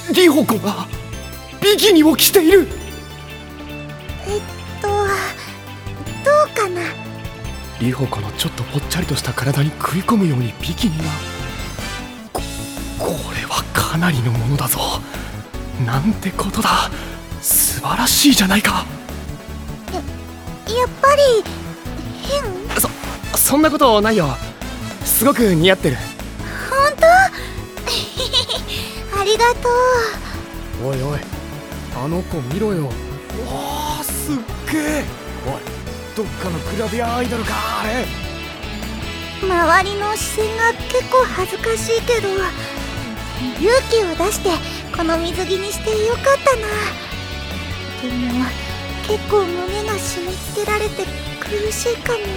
リホコがビキニを着ている。 どうかな。 リホコのちょっとぽっちゃりとした体に食い込むようにビキニが。これはかなりのものだぞ。なんてことだ。素晴らしいじゃないか。 やっぱり変？ そんなことないよ。すごく似合ってる。 本当？ありがとう。 おいおい、あの子見ろよ。わあ、すっげえ。おい、どっかのグラビアアイドルかあれ。 周りの視線が結構恥ずかしいけど、勇気を出してこの水着にしてよかったな。でも結構胸が締め付けられて苦しいかも。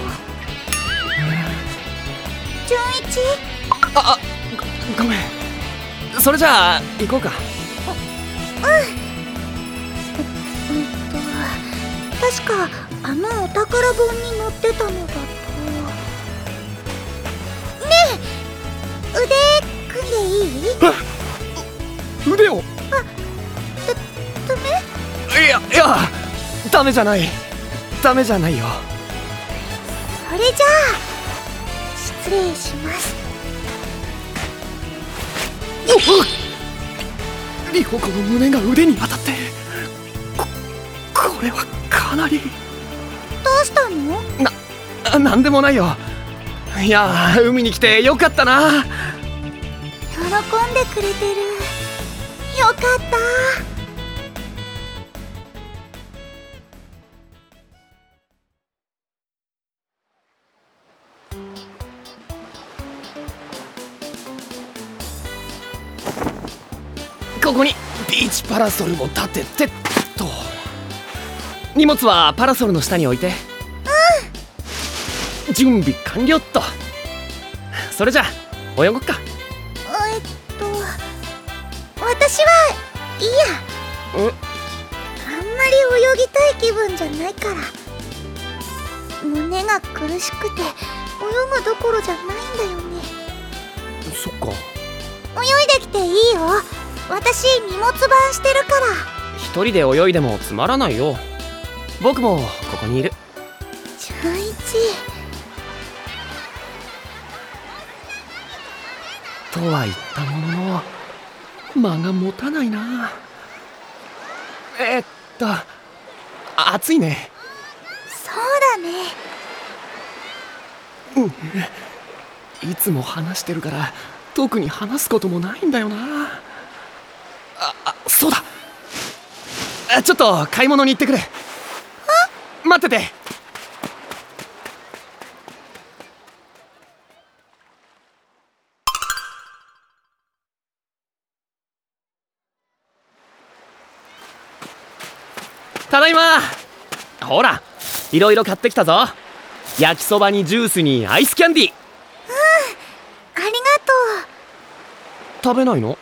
純一？ ごめん。それじゃあ行こうか。 確かあのお宝本に載ってたのだと。ねえ、腕組んでいい？ 腕を？ ダメ？ いやダメじゃない。ダメじゃないよ。 それじゃあ失礼します。 リホコの胸が腕に当たって、これはかなり。 どうしたの？ なんでもないよ。いや、海に来てよかったな。 喜んでくれてる。よかった。 ここにビーチパラソルを立ててっと。荷物はパラソルの下に置いて。準備完了っと。それじゃあ泳ごっか。 私はいいや。あんまり泳ぎたい気分じゃないから。胸が苦しくて泳ぐどころじゃないんだよね。 そっか。 泳いできていいよ。私荷物番してるから。 一人で泳いでもつまらないよ。僕もここにいる。 純一。 とは言ったものの間が持たないな。暑いね。 そうだね。 いつも話してるから特に話すこともないんだよな。そうだ。ちょっと買い物に行ってくる。待ってて。ただいま。ほら、いろいろ買ってきたぞ。焼きそばにジュースにアイスキャンディー。 ありがとう。 食べないの？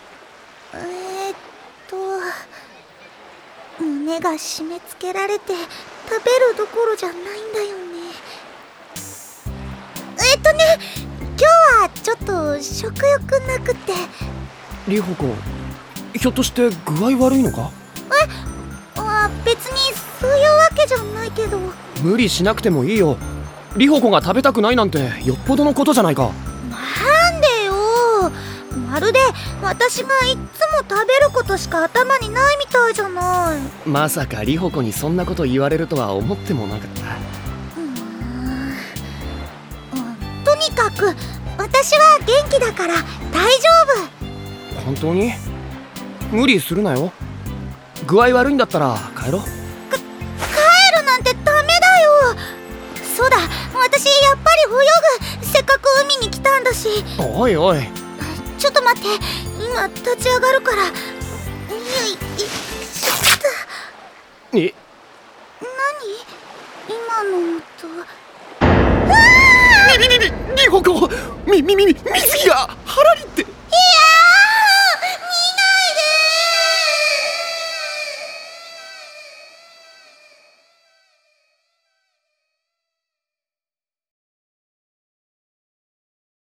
胸が締め付けられて食べるどころじゃないんだよね。今日はちょっと食欲なくて。 リホコ、ひょっとして具合悪いのか？ 別にそういうわけじゃないけど。 無理しなくてもいいよ。リホコが食べたくないなんてよっぽどのことじゃないか。 なんでよ。まるで私がいっつも食べることしか頭にないみたいじゃない。 まさかリホコにそんなこと言われるとは思ってもなかった。 とにかく私は元気だから大丈夫。 本当に？無理するなよ。具合悪いんだったら帰ろう。帰るなんてダメだよ。そうだ、私やっぱり泳ぐ。せっかく海に来たんだし。 おいおい、 ちょっと待って、今立ち上がるから。 何？ 今の音。 リホコ、水着がはらりって。いや